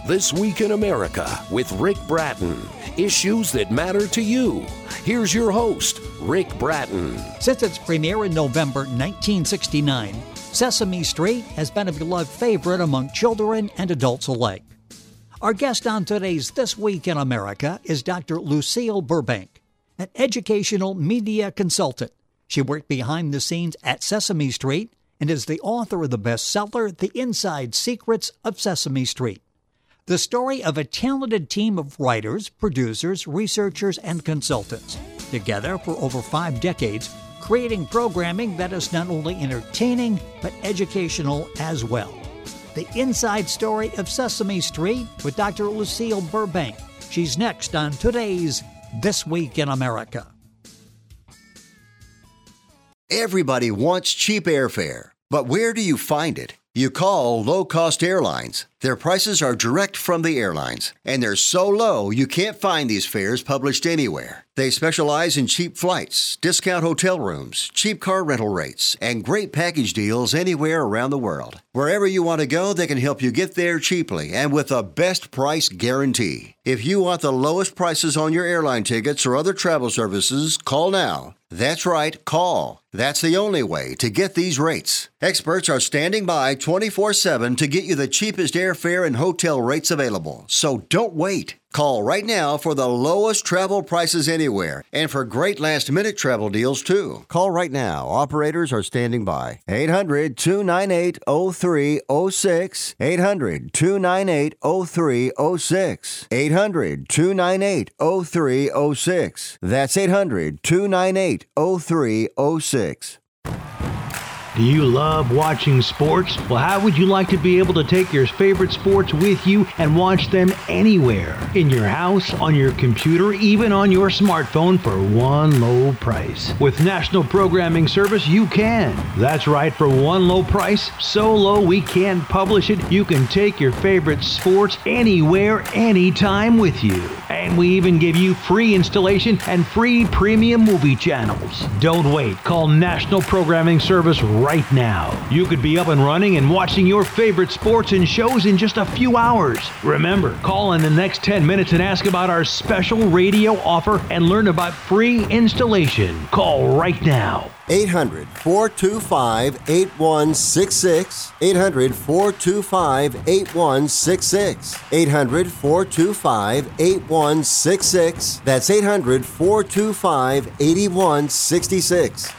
This Week in America with Rick Bratton. Issues that matter to you. Here's your host, Rick Bratton. Since its premiere in November 1969, Sesame Street has been a beloved favorite among children and adults alike. Our guest on today's This Week in America is Dr. Lucille Burbank, an educational media consultant. She worked behind the scenes at Sesame Street and is the author of the bestseller, The Inside Secrets of Sesame Street. The story of a talented team of writers, producers, researchers, and consultants, together for over 5 decades, creating programming that is not only entertaining, but educational as well. The Inside Story of Sesame Street with Dr. Lucille Burbank. She's next on today's This Week in America. Everybody wants cheap airfare, but where do you find it? You call low-cost airlines. Their prices are direct from the airlines, and they're so low you can't find these fares published anywhere. They specialize in cheap flights, discount hotel rooms, cheap car rental rates, and great package deals anywhere around the world. Wherever you want to go, they can help you get there cheaply and with a best price guarantee. If you want the lowest prices on your airline tickets or other travel services, call now. That's right, call. That's the only way to get these rates. Experts are standing by 24/7 to get you the cheapest airfare and hotel rates available. So don't wait. Call right now for the lowest travel prices anywhere and for great last-minute travel deals, too. Call right now. Operators are standing by. 800-298-0306. 800-298-0306. 800-298-0306. That's 800-298-0306. Do you love watching sports? Well, how would you like to be able to take your favorite sports with you and watch them anywhere? In your house, on your computer, even on your smartphone for one low price. With National Programming Service, you can. That's right, for one low price, so low we can't publish it, you can take your favorite sports anywhere, anytime with you. And we even give you free installation and free premium movie channels. Don't wait. Call National Programming Service right now. You could be up and running and watching your favorite sports and shows in just a few hours. Remember, call in the next 10 minutes and ask about our special radio offer and learn about free installation. Call right now. 800-425-8166. 800-425-8166. 800-425-8166. That's 800-425-8166.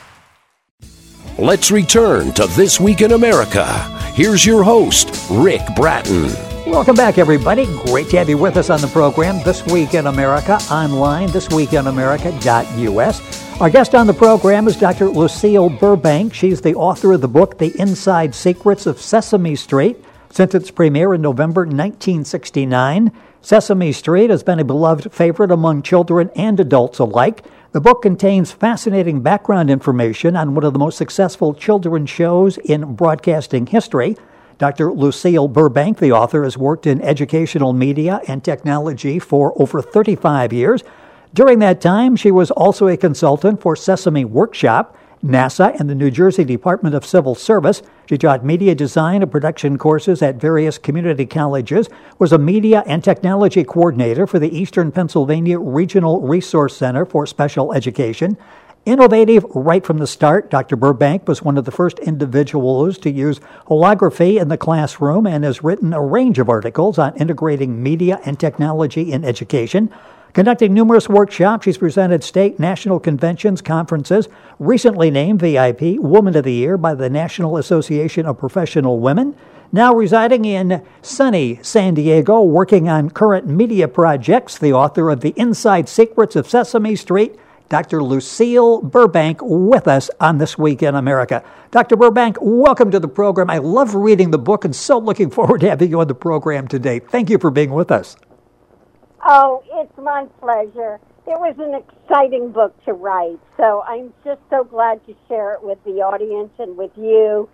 Let's return to This Week in America. Here's your host, Rick Bratton. Welcome back, everybody. Great to have you with us on the program, This Week in America, online, thisweekinamerica.us. Our guest on the program is Dr. Lucille Burbank. She's the author of the book, The Inside Secrets of Sesame Street. Since its premiere in November 1969, Sesame Street has been a beloved favorite among children and adults alike. The book contains fascinating background information on one of the most successful children's shows in broadcasting history. Dr. Lucille Burbank, the author, has worked in educational media and technology for over 35 years. During that time, she was also a consultant for Sesame Workshop, NASA, and the New Jersey Department of Civil Service. She taught media design and production courses at various community colleges, was a media and technology coordinator for the Eastern Pennsylvania Regional Resource Center for Special Education. Innovative right from the start, Dr. Burbank was one of the first individuals to use holography in the classroom and has written a range of articles on integrating media and technology in education. Conducting numerous workshops, she's presented state, national conventions, conferences, recently named VIP Woman of the Year by the National Association of Professional Women. Now residing in sunny San Diego, working on current media projects, the author of The Inside Secrets of Sesame Street, Dr. Lucille Burbank, with us on This Week in America. Dr. Burbank, welcome to the program. I love reading the book and so looking forward to having you on the program today. Thank you for being with us. Oh, it's my pleasure. It was an exciting book to write, so I'm just so glad to share it with the audience and with you.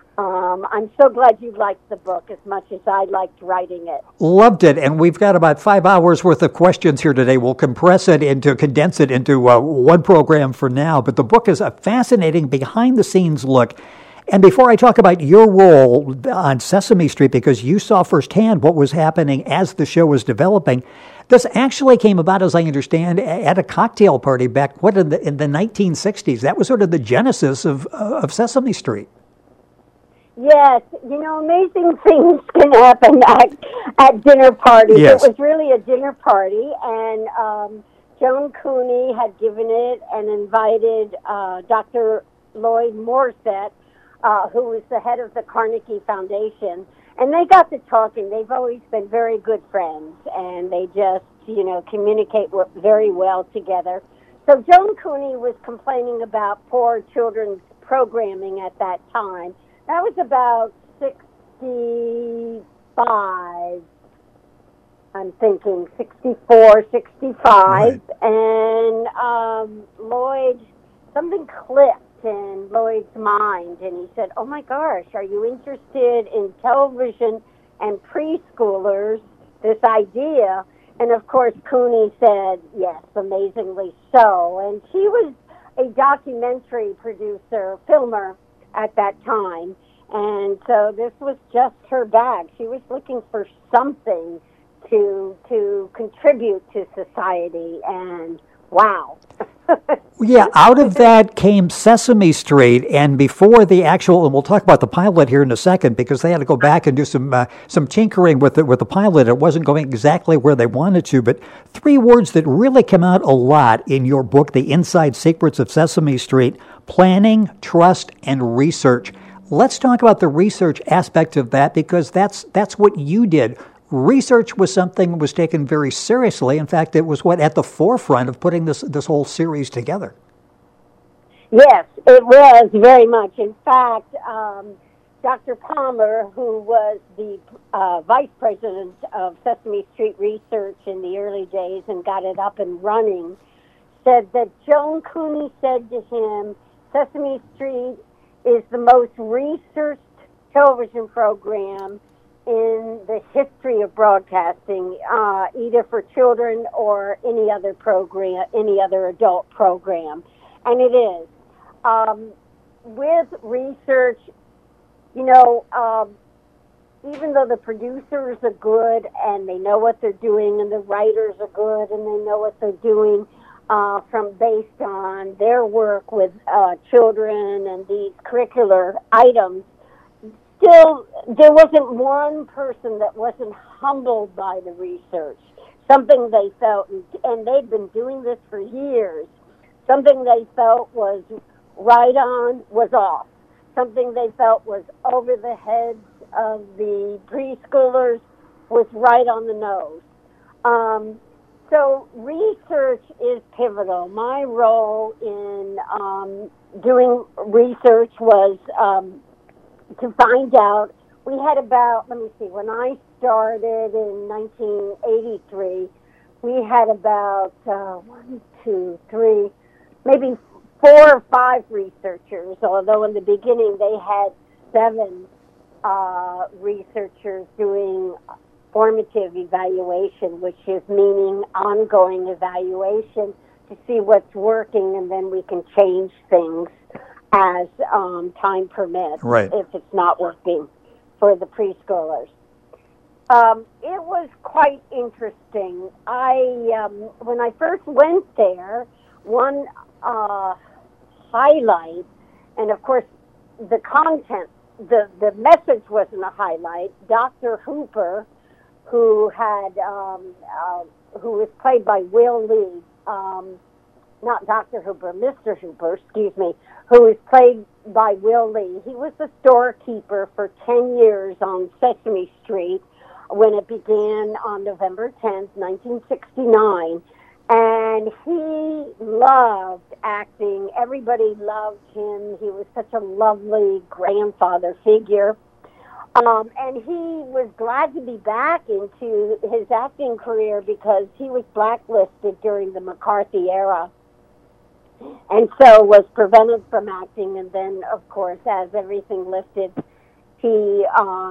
I'm so glad you liked the book as much as I liked writing it. Loved it, and we've got about 5 hours worth of questions here today. We'll condense it into one program for now, but the book is a fascinating behind-the-scenes look And before I talk about your role on Sesame Street, because you saw firsthand what was happening as the show was developing, this actually came about, as I understand, at a cocktail party back in the 1960s. That was sort of the genesis of Sesame Street. Yes, amazing things can happen at dinner parties. Yes. It was really a dinner party, and Joan Cooney had given it and invited Dr. Lloyd Morset, who was the head of the Carnegie Foundation, and they got to talking. They've always been very good friends, and they just, communicate very well together. So Joan Cooney was complaining about poor children's programming at that time. That was about 65, I'm thinking, 64, 65, right. And Lloyd, something clicked in Lloyd's mind, and he said, oh my gosh, are you interested in television and preschoolers, this idea? And of course, Cooney said, yes, amazingly so. And she was a documentary producer, filmer at that time. And so this was just her bag. She was looking for something to contribute to society, and wow. Yeah, out of that came Sesame Street, and before the actual, and we'll talk about the pilot here in a second, because they had to go back and do some tinkering with the pilot. It wasn't going exactly where they wanted to, but three words that really come out a lot in your book, The Inside Secrets of Sesame Street: planning, trust, and research. Let's talk about the research aspect of that, because that's what you did. Research was something that was taken very seriously. In fact, it was at the forefront of putting this whole series together. Yes, it was very much. In fact, Dr. Palmer, who was the vice president of Sesame Street Research in the early days and got it up and running, said that Joan Cooney said to him, Sesame Street is the most researched television program in the history of broadcasting, either for children or any other program, any other adult program. And it is. With research, even though the producers are good and they know what they're doing, and the writers are good and they know what they're doing, based on their work with children and these curricular items, still, there wasn't one person that wasn't humbled by the research. Something they felt, and they'd been doing this for years, something they felt was right on was off. Something they felt was over the heads of the preschoolers was right on the nose. So research is pivotal. My role in doing research was to find out. We had about, when I started in 1983, we had about maybe 4 or 5 researchers, although in the beginning they had 7 researchers doing formative evaluation, which is meaning ongoing evaluation to see what's working, and then we can change things as time permits, right, if it's not working for the preschoolers. It was quite interesting. When I first went there, one highlight, and of course the content, the message wasn't a highlight. Dr. Hooper, who was played by Will Lee, not Dr. Hooper, Mr. Hooper, who was played by Will Lee. He was the storekeeper for 10 years on Sesame Street when it began on November 10th, 1969. And he loved acting. Everybody loved him. He was such a lovely grandfather figure. And he was glad to be back into his acting career because he was blacklisted during the McCarthy era, and so was prevented from acting. And then, of course, as everything lifted, he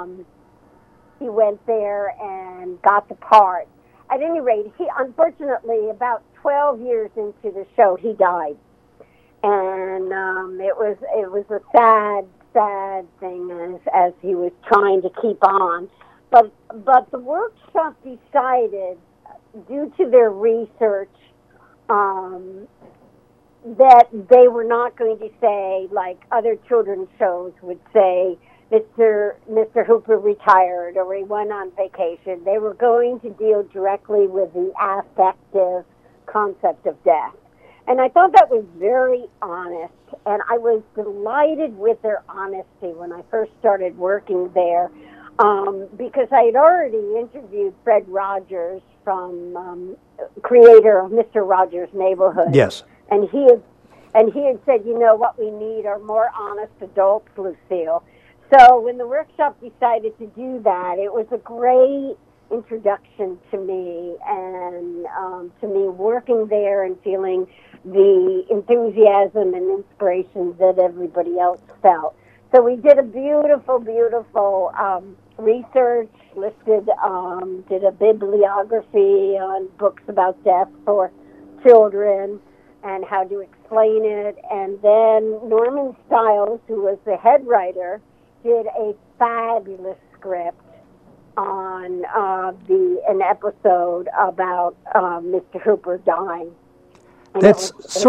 went there and got the part. At any rate, he unfortunately, about 12 years into the show, he died, and it was a sad sad thing as he was trying to keep on. But the workshop decided, due to their research, that they were not going to say, like other children's shows would say, Mr. Hooper retired or he went on vacation. They were going to deal directly with the affective concept of death. And I thought that was very honest, and I was delighted with their honesty when I first started working there, because I had already interviewed Fred Rogers, from creator of Mr. Rogers' Neighborhood. Yes. And he had said, you know, what we need are more honest adults, Lucille. So when the workshop decided to do that, it was a great introduction to me, and to me working there and feeling the enthusiasm and inspiration that everybody else felt. So we did a beautiful, beautiful research, did a bibliography on books about death for children and how to explain it. And then Norman Stiles, who was the head writer, did a fabulous script on an episode about Mr. Hooper dying. And that's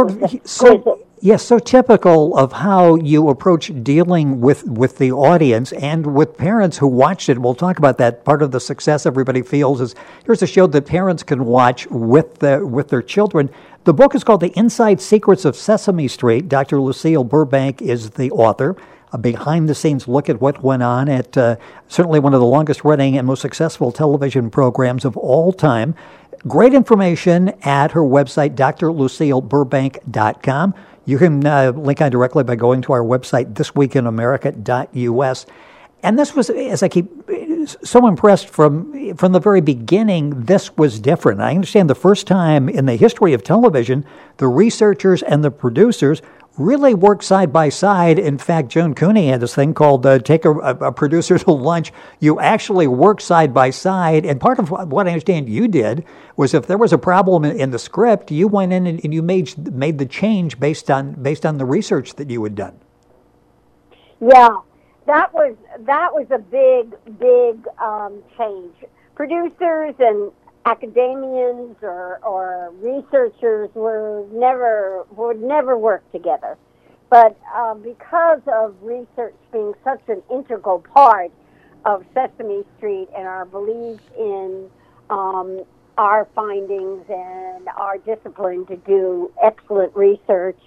so typical of how you approach dealing with the audience and with parents who watched it. We'll talk about that. Part of the success everybody feels is here's a show that parents can watch with their children. The book is called The Inside Secrets of Sesame Street. Dr. Lucille Burbank is the author. A behind-the-scenes look at what went on at certainly one of the longest-running and most successful television programs of all time. Great information at her website, drlucilleburbank.com. You can link on directly by going to our website, thisweekinamerica.us. And this was, as I keep so impressed from the very beginning, this was different. I understand the first time in the history of television, the researchers and the producers really work side by side. In fact, Joan Cooney had this thing called take a producer to lunch. You actually work side by side. And part of what I understand you did was if there was a problem in the script, you went in and you made the change based on the research that you had done. Yeah, that was a big change. Producers and academians or researchers would never work together. But because of research being such an integral part of Sesame Street and our belief in our findings and our discipline to do excellent research,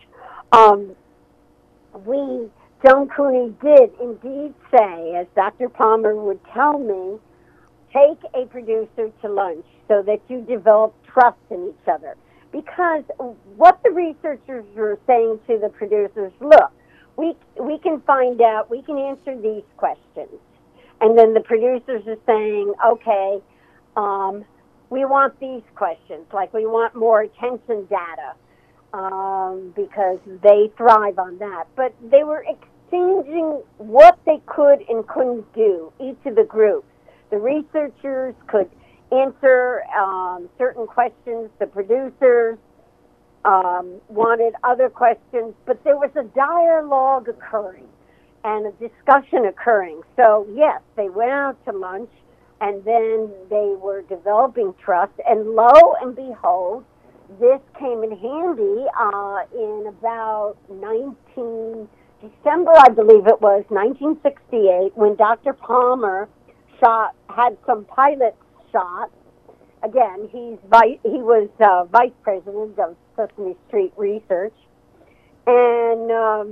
Joan Cooney did indeed say, as Dr. Palmer would tell me, take a producer to lunch so that you develop trust in each other. Because what the researchers were saying to the producers, look, we can find out, we can answer these questions. And then the producers are saying, okay, we want these questions, like we want more attention data, because they thrive on that. But they were exchanging what they could and couldn't do, each of the groups. The researchers could answer certain questions. The producers wanted other questions, but there was a dialogue occurring and a discussion occurring. So, yes, they went out to lunch, and then they were developing trust, and lo and behold, this came in handy in about December, I believe it was, 1968, when Dr. Palmer had some pilots shot. Again, he was vice president of Sesame Street Research, and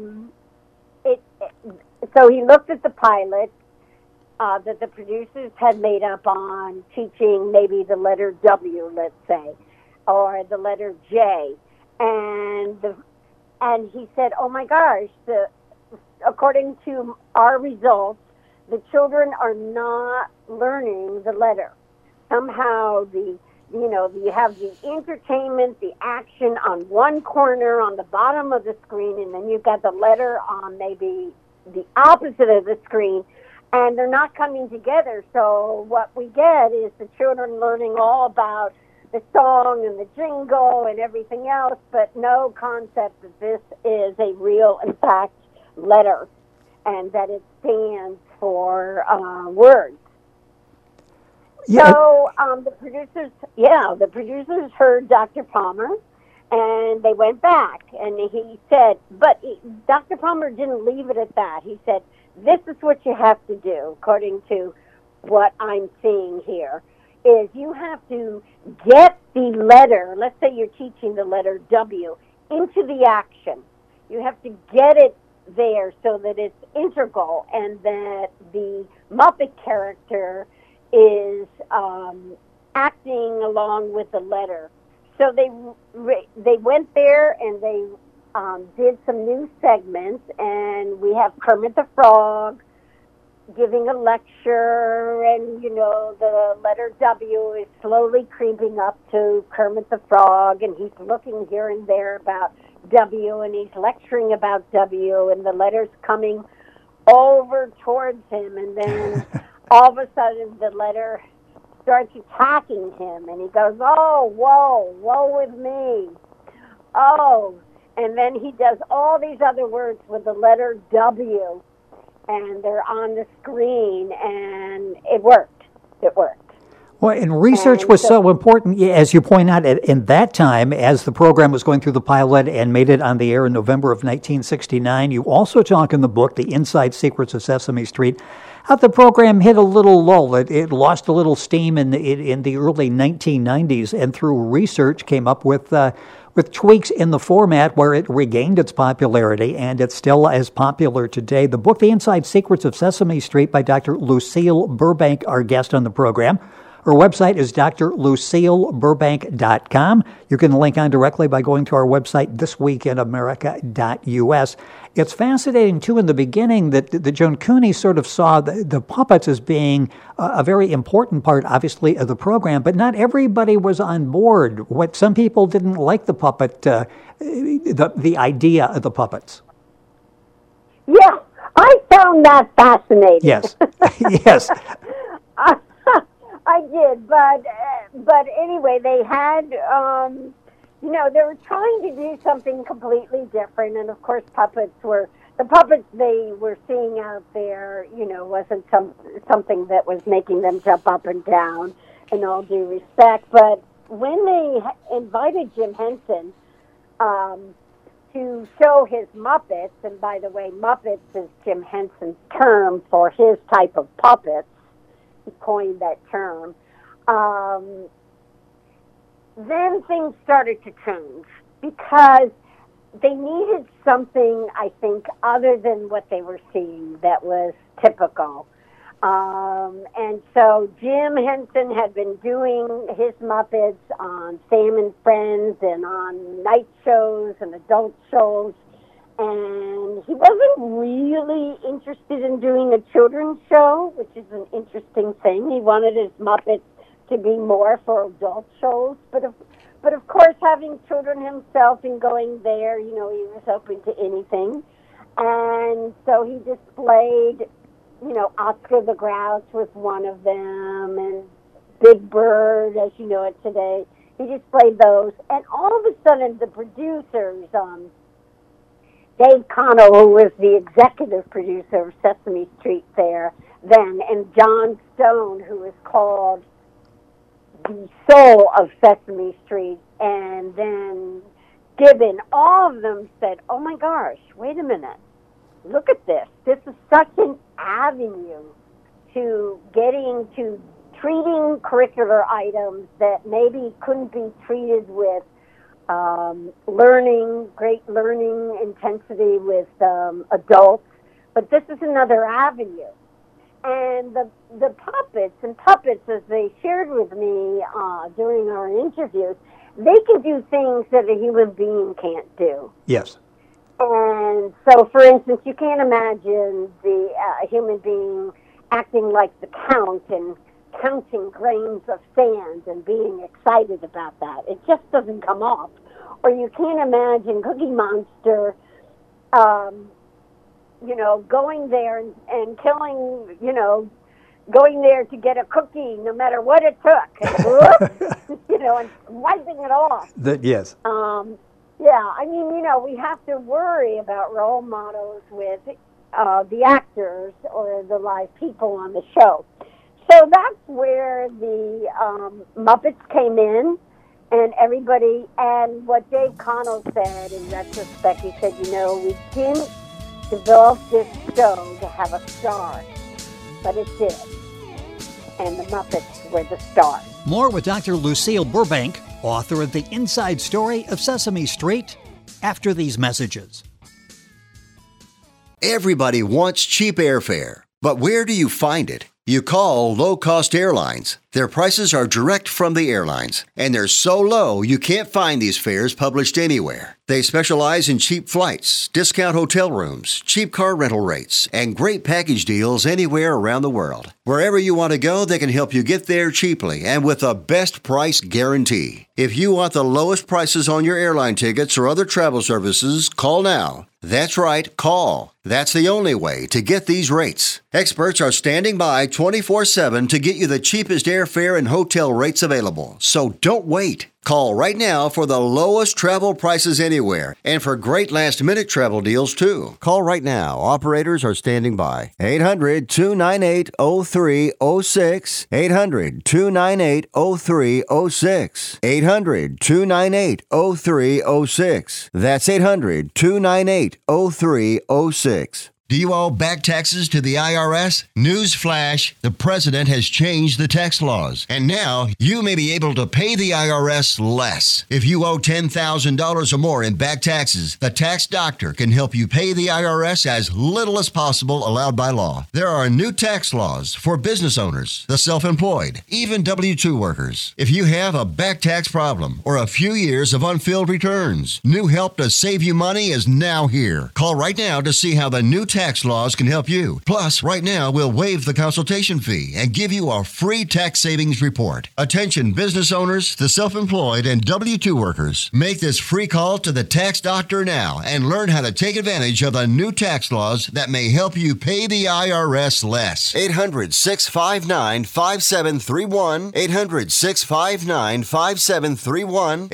so he looked at the pilot that the producers had made up on teaching maybe the letter W, let's say, or the letter J, and he said, "Oh my gosh! According to our results, the children are not learning the letter. Somehow you have the entertainment, the action on one corner on the bottom of the screen, and then you've got the letter on maybe the opposite of the screen, and they're not coming together. So what we get is the children learning all about the song and the jingle and everything else, but no concept that this is a real, in fact, letter." and that it stands for words. Yeah. So the producers heard Dr. Palmer, and they went back, and he said, but Dr. Palmer didn't leave it at that. He said, this is what you have to do, according to what I'm seeing here, is you have to get the letter, let's say you're teaching the letter W, into the action. You have to get it there so that it's integral and that the Muppet character is acting along with the letter. So they went there and they did some new segments, and we have Kermit the Frog giving a lecture, and the letter W is slowly creeping up to Kermit the Frog, and he's looking here and there about W, and he's lecturing about W, and the letter's coming over towards him, and then all of a sudden the letter starts attacking him, and he goes, oh, woe with me, oh, and then he does all these other words with the letter W, and they're on the screen, and it worked. Well, and research was so important, as you point out, in that time, as the program was going through the pilot and made it on the air in November of 1969. You also talk in the book, The Inside Secrets of Sesame Street, how the program hit a little lull. It lost a little steam in the early 1990s, and through research came up with tweaks in the format where it regained its popularity, and it's still as popular today. The book, The Inside Secrets of Sesame Street, by Dr. Lucille Burbank, our guest on the program. Her website is drlucilleburbank.com. You can link on directly by going to our website, thisweekinamerica.us. It's fascinating, too, in the beginning that Joan Cooney sort of saw the puppets as being a very important part, obviously, of the program, but not everybody was on board. Some people didn't like the puppet, the idea of the puppets. Yeah, I found that fascinating. Yes, yes. I did, but anyway, they had, they were trying to do something completely different, and of course, the puppets they were seeing out there, wasn't something that was making them jump up and down, in all due respect. But when they invited Jim Henson to show his Muppets, and by the way, Muppets is Jim Henson's term for his type of puppets. He coined that term. Then things started to change because they needed something, I think, other than what they were seeing that was typical. And so Jim Henson had been doing his Muppets on Sam and Friends and on night shows and adult shows. And he wasn't really interested in doing a children's show, which is an interesting thing. He wanted his Muppets to be more for adult shows. But of course, having children himself and going there, he was open to anything. And so he displayed, Oscar the Grouch was one of them, and Big Bird, as you know it today. He displayed those. And all of a sudden, the producers, Dave Connell, who was the executive producer of Sesame Street there then, and John Stone, who is called the soul of Sesame Street, and then Gibbon, all of them said, oh my gosh, wait a minute, look at this. This is such an avenue to getting to treating curricular items that maybe couldn't be treated with great learning intensity with adults, but this is another avenue. And the puppets, as they shared with me during our interviews, they can do things that a human being can't do. Yes. And so, for instance, you can't imagine a human being acting like the Count and counting grains of sand and being excited about that. It just doesn't come off. Or you can't imagine Cookie Monster, going there and killing, going there to get a cookie no matter what it took, and, and wiping it off. Yes. Yeah, I mean, we have to worry about role models with the actors or the live people on the show. So that's where the Muppets came in, and everybody, and what Dave Connell said in retrospect, he said, you know, we didn't develop this show to have a star, but it did. And the Muppets were the stars. More with Dr. Lucille Burbank, author of The Inside Story of Sesame Street, after these messages. Everybody wants cheap airfare, but where do you find it? You call Low Cost Airlines. Their prices are direct from the airlines, and they're so low you can't find these fares published anywhere. They specialize in cheap flights, discount hotel rooms, cheap car rental rates, and great package deals anywhere around the world. Wherever you want to go, they can help you get there cheaply and with a best price guarantee. If you want the lowest prices on your airline tickets or other travel services, call now. That's right, call. That's the only way to get these rates. Experts are standing by 24/7 to get you the cheapest airfare and hotel rates available. So don't wait. Call right now for the lowest travel prices anywhere and for great last-minute travel deals, too. Call right now. Operators are standing by. 800-298-0306. 800-298-0306. 800-298-0306. That's 800-298-0306. Do you owe back taxes to the IRS? Newsflash, the president has changed the tax laws, and now you may be able to pay the IRS less. If you owe $10,000 or more in back taxes, the tax doctor can help you pay the IRS as little as possible allowed by law. There are new tax laws for business owners, the self-employed, even W-2 workers. If you have a back tax problem or a few years of unfilled returns, new help to save you money is now here. Call right now to see how the new tax laws can help you. Plus, right now, we'll waive the consultation fee and give you a free tax savings report. Attention business owners, the self-employed, and W-2 workers. Make this free call to the tax doctor now and learn how to take advantage of the new tax laws that may help you pay the IRS less. 800-659-5731. 800-659-5731.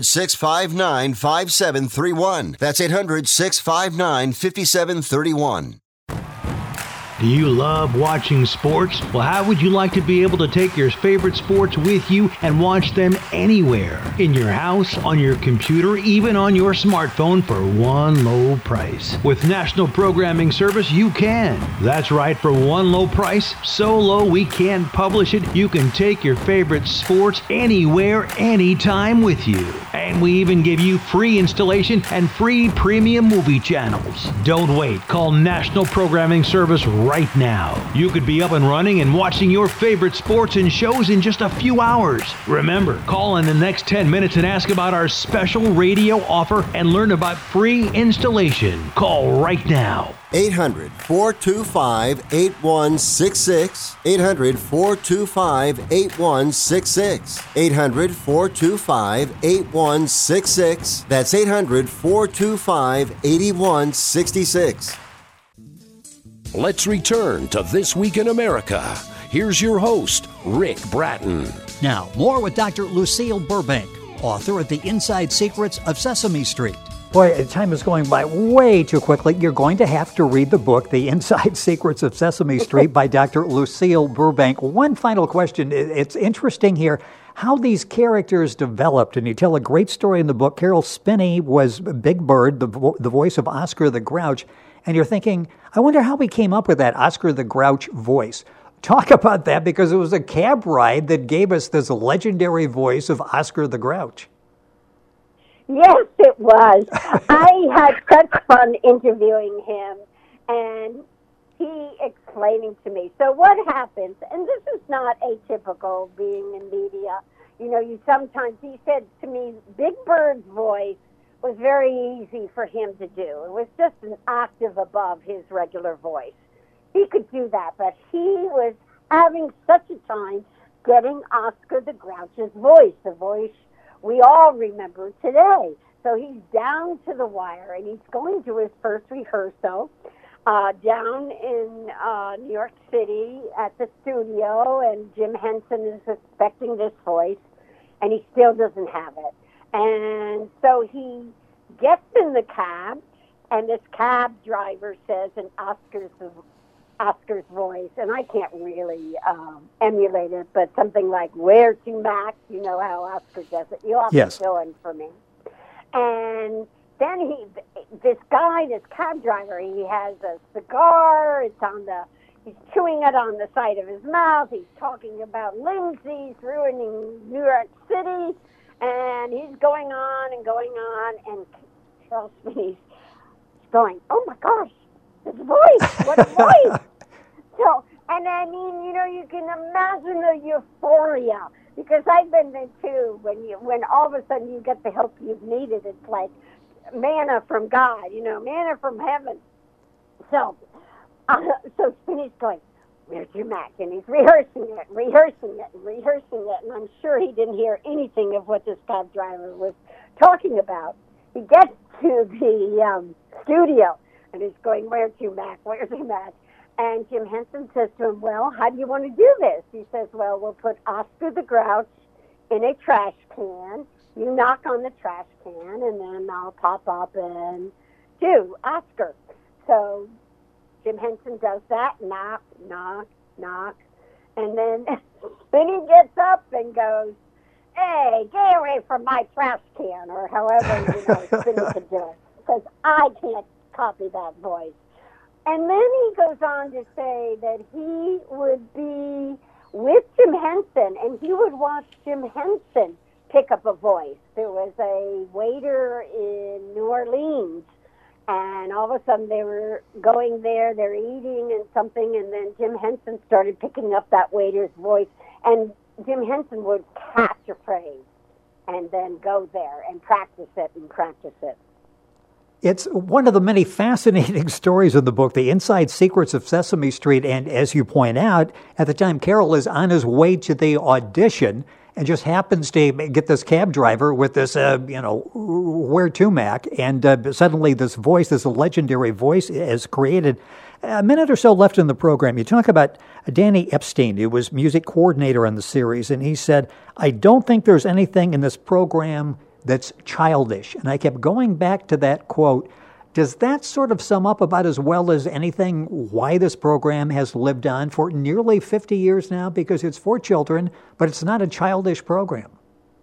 800-659-5731. That's 800-659-5731. Do you love watching sports? Well, how would you like to be able to take your favorite sports with you and watch them anywhere? In your house, on your computer, even on your smartphone for one low price. With National Programming Service, you can. That's right, for one low price, so low we can't publish it, you can take your favorite sports anywhere, anytime with you. And we even give you free installation and free premium movie channels. Don't wait. Call National Programming Service right now. You could be up and running and watching your favorite sports and shows in just a few hours. Remember, call in the next 10 minutes and ask about our special radio offer and learn about free installation. Call right now. 800-425-8166. 800-425-8166. 800-425-8166. That's 800-425-8166. Let's return to This Week in America. Here's your host, Rick Bratton. Now, more with Dr. Lucille Burbank, author of The Inside Secrets of Sesame Street. Boy, time is going by way too quickly. You're going to have to read the book, The Inside Secrets of Sesame Street by Dr. Lucille Burbank. One final question. It's interesting here how these characters developed, and you tell a great story in the book. Carol Spinney was Big Bird, the voice of Oscar the Grouch, and you're thinking, I wonder how we came up with that Oscar the Grouch voice. Talk about that, because it was a cab ride that gave us this legendary voice of Oscar the Grouch. Yes, it was. I had such fun interviewing him, and he explaining to me. So what happens, and this is not atypical being in media, you know, he said to me, Big Bird's voice was very easy for him to do. It was just an octave above his regular voice. He could do that, but he was having such a time getting Oscar the Grouch's voice, the voice we all remember today. So he's down to the wire, and he's going to his first rehearsal down in New York City at the studio, and Jim Henson is expecting this voice, and he still doesn't have it. And so he gets in the cab, And this cab driver says in Oscar's voice, and I can't really emulate it, but something like, "Where to, Mac?" You know how Oscar does it. You have to fill in for me. And then this cab driver, he has a cigar. He's chewing it on the side of his mouth. He's talking about Lindsay's ruining New York City, and he's going on and going on, and Charles Spinney's going, "Oh my gosh, his voice! What a voice!" So, and I mean, you can imagine the euphoria, because I've been there too. When all of a sudden you get the help you've needed, it's like manna from God, manna from heaven. So Spinney's going, "Where's your Mac?" And he's rehearsing it, and I'm sure he didn't hear anything of what this cab driver was talking about. He gets to the studio, and he's going, "Where's your Mac? Where's your Mac?" And Jim Henson says to him, "Well, how do you want to do this?" He says, "Well, we'll put Oscar the Grouch in a trash can. You knock on the trash can, and then I'll pop up and do Oscar." So Jim Henson does that, knock, knock, knock. And then he gets up and goes, "Hey, get away from my trash can," or however, Spinney could do it. Because I can't copy that voice. And then he goes on to say that he would be with Jim Henson, and he would watch Jim Henson pick up a voice. There was a waiter in New Orleans, and all of a sudden they were going there, they're eating and something, and then Jim Henson started picking up that waiter's voice, and Jim Henson would catch a phrase and then go there and practice it. It's one of the many fascinating stories in the book, The Inside Secrets of Sesame Street. And as you point out, at the time, Carol is on his way to the audition and just happens to get this cab driver with this, "Where to, Mac?" And suddenly this voice, this legendary voice, is created. A minute or so left in the program. You talk about Danny Epstein, who was music coordinator on the series, and he said, "I don't think there's anything in this program that's childish." And I kept going back to that quote. Does that sort of sum up about as well as anything why this program has lived on for nearly 50 years now? Because it's for children, but it's not a childish program.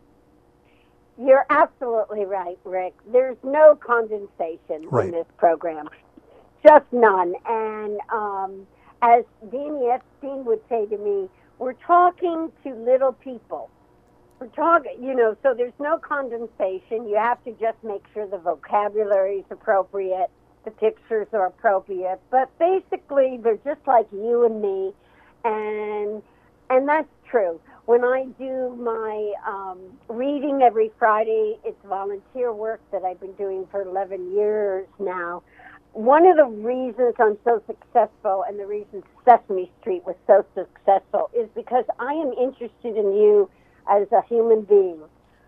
You're absolutely right, Rick. There's no condensation in this program. Just none. And as Danny Epstein would say to me, we're talking to little people. We're talking, so there's no condensation. You have to just make sure the vocabulary is appropriate, the pictures are appropriate. But basically, they're just like you and me, and that's true. When I do my reading every Friday, it's volunteer work that I've been doing for 11 years now. One of the reasons I'm so successful and the reason Sesame Street was so successful is because I am interested in you as a human being.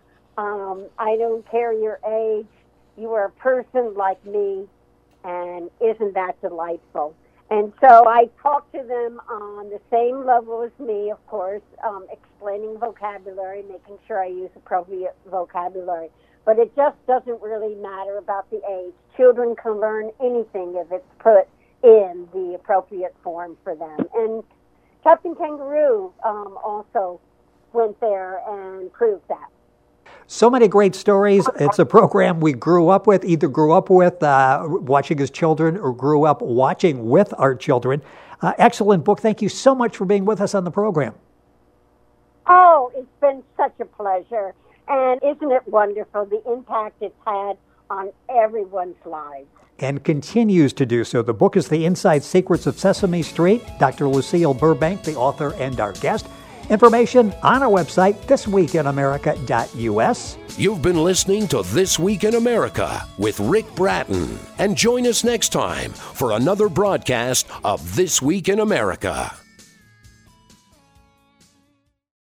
I don't care your age. You are a person like me, and isn't that delightful? And so I talk to them on the same level as me, of course, explaining vocabulary, making sure I use appropriate vocabulary. But it just doesn't really matter about the age. Children can learn anything if it's put in the appropriate form for them. And Captain Kangaroo also went there and proved that. So many great stories. It's a program we grew up with, either grew up with watching as children or grew up watching with our children. Excellent book. Thank you so much for being with us on the program. Oh, it's been such a pleasure. And isn't it wonderful, the impact it's had on everyone's lives? And continues to do so. The book is The Inside Secrets of Sesame Street. Dr. Lucille Burbank, the author and our guest. Information on our website, thisweekinamerica.us. You've been listening to This Week in America with Rick Bratton. And join us next time for another broadcast of This Week in America.